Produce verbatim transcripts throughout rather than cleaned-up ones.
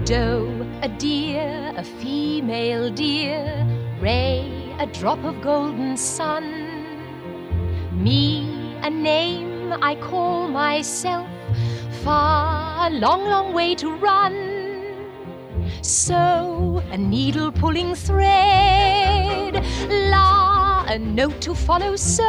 doe, a deer, a female deer, ray, a drop of golden sun. Me, a name I call myself, far, a long, long way to run. So, a needle pulling thread, la, a note to follow, so,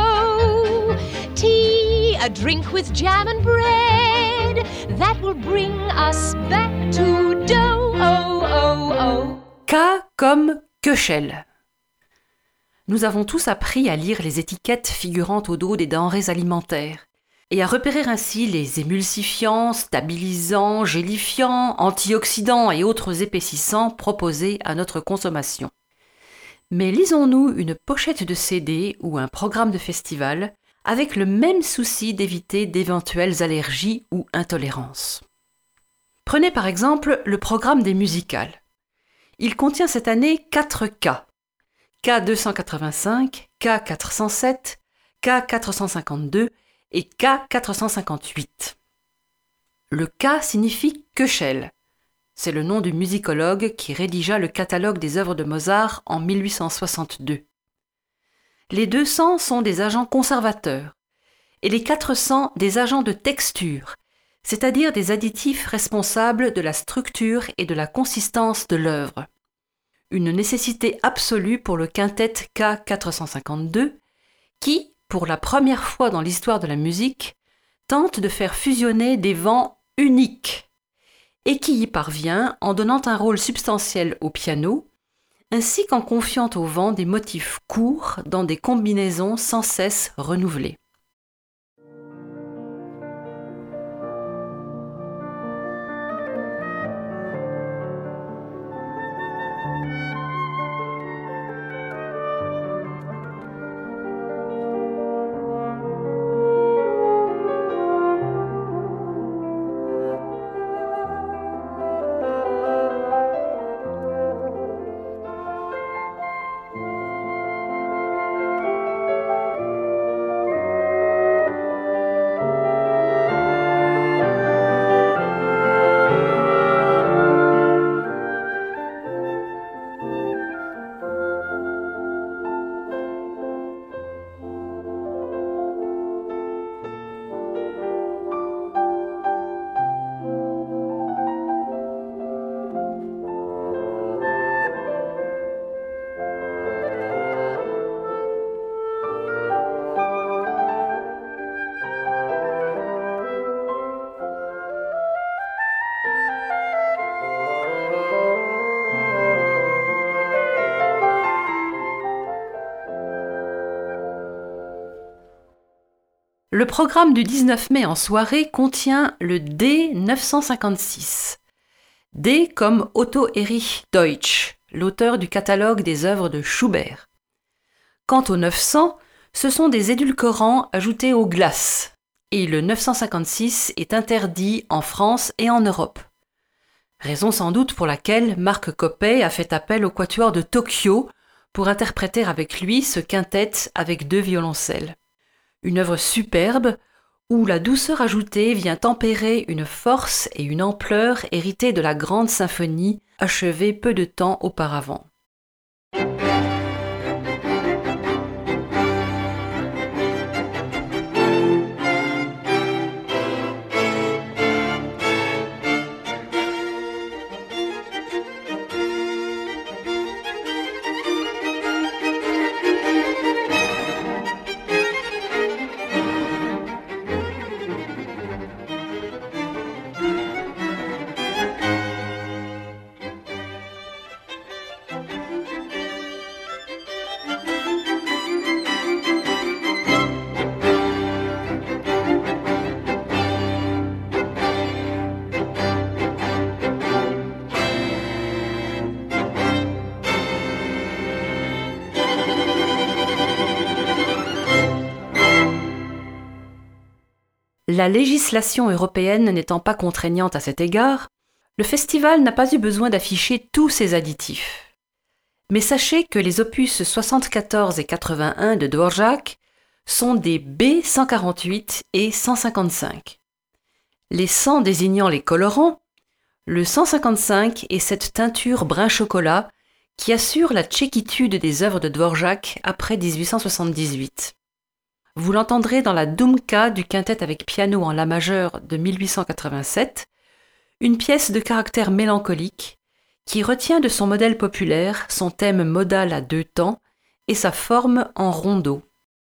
tea, a drink with jam and bread, that will bring us back to dough, oh, oh, oh. K comme Köchel. Nous avons tous appris à lire les étiquettes figurant au dos des denrées alimentaires et à repérer ainsi les émulsifiants, stabilisants, gélifiants, antioxydants et autres épaississants proposés à notre consommation. Mais lisons-nous une pochette de C D ou un programme de festival avec le même souci d'éviter d'éventuelles allergies ou intolérances. Prenez par exemple le programme des musicales. Il contient cette année quatre K. K deux cent quatre-vingt-cinq, K quatre cent sept, K quatre cent cinquante-deux et K quatre cent cinquante-huit. Le K signifie Köchel. C'est le nom du musicologue qui rédigea le catalogue des œuvres de Mozart en mille huit cent soixante-deux. Les deux cents sont des agents conservateurs et les quatre cents des agents de texture, c'est-à-dire des additifs responsables de la structure et de la consistance de l'œuvre. Une nécessité absolue pour le quintet K quatre cent cinquante-deux qui, pour la première fois dans l'histoire de la musique, tente de faire fusionner des vents uniques et qui y parvient en donnant un rôle substantiel au piano, ainsi qu'en confiant au vent des motifs courts dans des combinaisons sans cesse renouvelées. Le programme du dix-neuf mai en soirée contient le D neuf cent cinquante-six. D comme Otto Erich Deutsch, l'auteur du catalogue des œuvres de Schubert. Quant au neuf cents, ce sont des édulcorants ajoutés aux glaces, et le neuf cent cinquante-six est interdit en France et en Europe. Raison sans doute pour laquelle Marc Coppée a fait appel au Quatuor de Tokyo pour interpréter avec lui ce quintet avec deux violoncelles. Une œuvre superbe où la douceur ajoutée vient tempérer une force et une ampleur héritées de la grande symphonie achevée peu de temps auparavant. La législation européenne n'étant pas contraignante à cet égard, le festival n'a pas eu besoin d'afficher tous ses additifs. Mais sachez que les opus soixante-quatorze et quatre-vingt-un de Dvorak sont des B cent quarante-huit et cent cinquante-cinq. Les cent désignant les colorants, Le cent cinquante-cinq est cette teinture brun chocolat qui assure la tchéquitude des œuvres de Dvorak après dix-huit cent soixante-dix-huit. Vous l'entendrez dans la Dumka du quintet avec piano en la majeur de mille huit cent quatre-vingt-sept, une pièce de caractère mélancolique qui retient de son modèle populaire son thème modal à deux temps et sa forme en rondeau.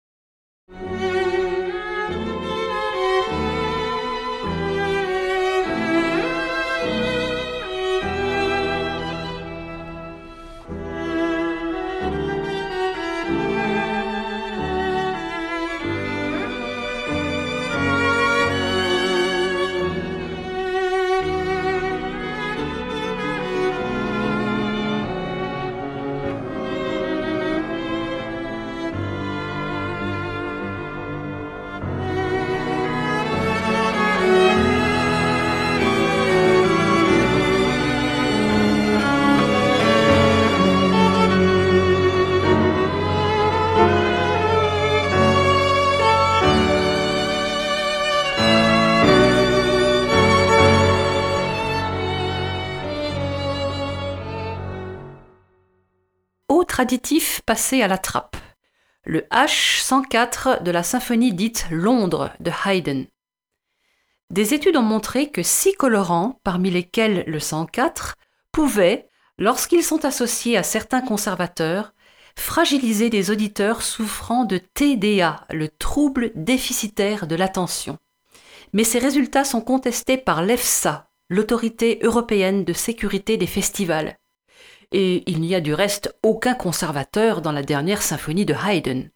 Autre additif passé à la trappe, le H cent quatre de la symphonie dite Londres de Haydn. Des études ont montré que six colorants, parmi lesquels le cent quatre, pouvaient, lorsqu'ils sont associés à certains conservateurs, fragiliser des auditeurs souffrant de T D A, le trouble déficitaire de l'attention. Mais ces résultats sont contestés par l'EFSA, l'autorité européenne de sécurité des festivals. Et il n'y a du reste aucun conservateur dans la dernière symphonie de Haydn.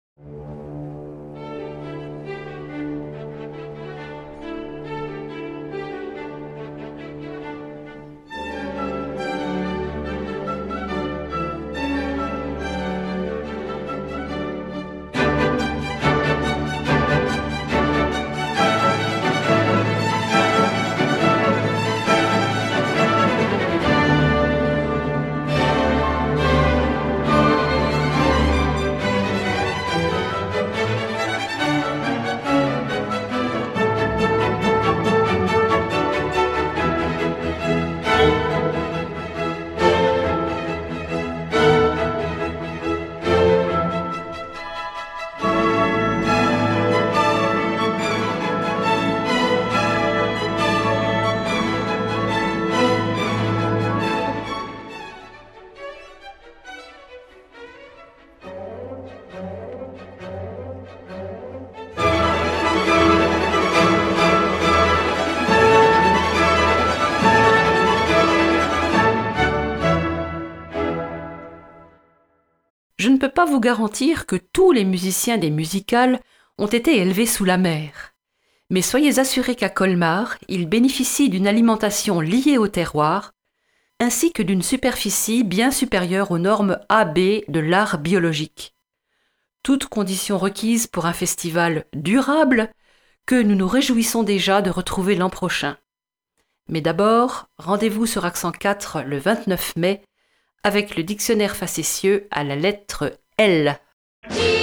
Je ne peux pas vous garantir que tous les musiciens des musicales ont été élevés sous la mer. Mais soyez assurés qu'à Colmar, ils bénéficient d'une alimentation liée au terroir, ainsi que d'une superficie bien supérieure aux normes A B de l'art biologique. Toutes conditions requises pour un festival durable que nous nous réjouissons déjà de retrouver l'an prochain. Mais d'abord, rendez-vous sur Accent quatre le vingt-neuf mai avec le dictionnaire facétieux à la lettre L.